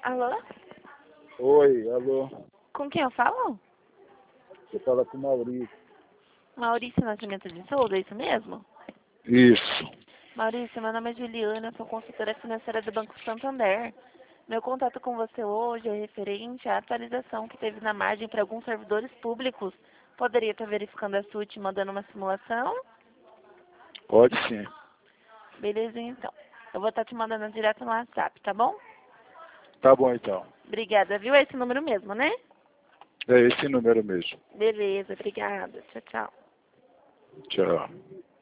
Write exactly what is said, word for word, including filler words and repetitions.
Alô? Oi, alô. Com quem eu falo? Você fala com o Maurício. Maurício Nascimento de Souza, é isso mesmo? Isso. Maurício, meu nome é Juliana, sou consultora financeira do Banco Santander. Meu contato com você hoje é referente à atualização que teve na margem para alguns servidores públicos. Poderia estar verificando a sua e te mandando uma simulação? Pode sim. Beleza, então. Eu vou estar te mandando direto no WhatsApp, tá bom? Tá bom então. Obrigada, viu? É esse número mesmo, né? É esse número mesmo. Beleza, obrigada. Tchau, tchau. Tchau.